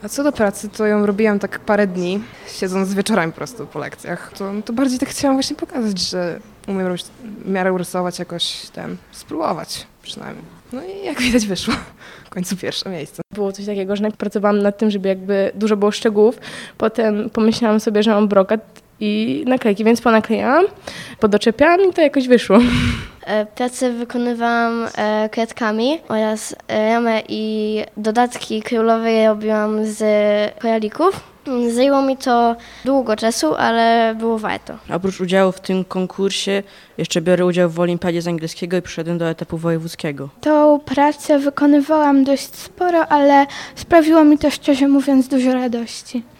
A co do pracy, to ją robiłam tak parę dni, siedząc wieczorami po prostu po lekcjach. To bardziej tak chciałam właśnie pokazać, że umiem robić, w miarę rysować jakoś spróbować przynajmniej. No i jak widać wyszło. W końcu pierwsze miejsce. Było coś takiego, że najpierw pracowałam nad tym, żeby jakby dużo było szczegółów. Potem pomyślałam sobie, że mam brokat i naklejki, więc ponaklejałam, podoczepiałam i to jakoś wyszło. Pracę wykonywałam kredkami oraz ramę i dodatki królowej robiłam z koralików. Zajęło mi to długo czasu, ale było warto. Oprócz udziału w tym konkursie jeszcze biorę udział w olimpiadzie z angielskiego i przyszedłem do etapu wojewódzkiego. Tą pracę wykonywałam dość sporo, ale sprawiło mi to szczerze mówiąc dużo radości.